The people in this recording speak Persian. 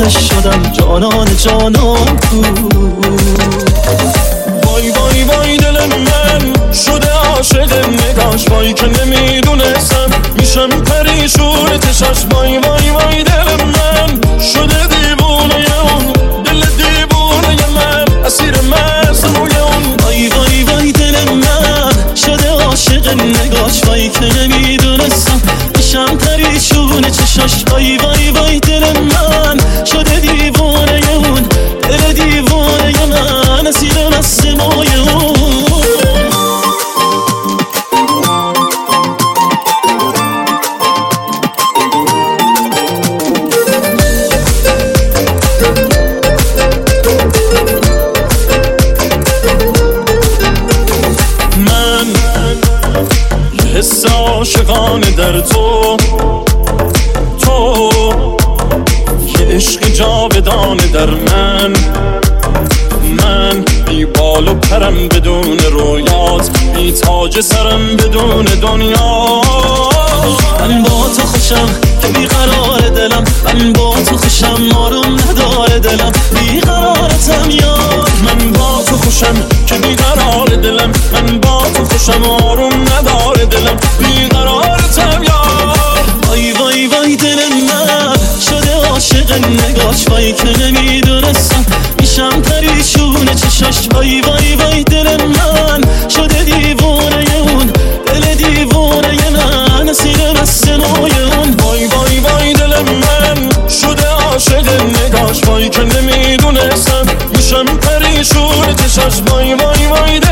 عاشقش شدم جانان جانان کو. وای وای وای دل من شده عاشق نگاش، وای که نمیدونستم میشم پریشون چشاش. وای وای وای دل من شده دیوونه اون، دل دیوونه من اسیر مزموی اون. وای وای وای دل من شده عاشق نگاش، وای که نمیدونستم میشم پریشون چشاش. وای وای وای دل من شده دیوونه اون، دل دیوونه من اسیر مزموی اون. حس عاشقانه در تو یه عشق جاودانه در من بی بال و پرم بدون رویات، بی تاج سرم بدون دنیا. من با تو خوشم که بیقرار دلم، من با تو خوشم آروم نداره دلم، بیقرارتم یار. من با تو خوشم که بیقرار دلم، من با تو خوشم آروم نداره دلم، بیقرارتم یار. وای وای وای دل من شده عاشق نگاش، وای که نمیدونستم میشم پریشون چشاش. وای وای وای دل من شده دیوونه اون، دل دیوونه من اسیر مزموی اون. وای وای وای دل من شده عاشق نگاش، وای که نمیدونستم میشم پریشون چشاش. وای وای وای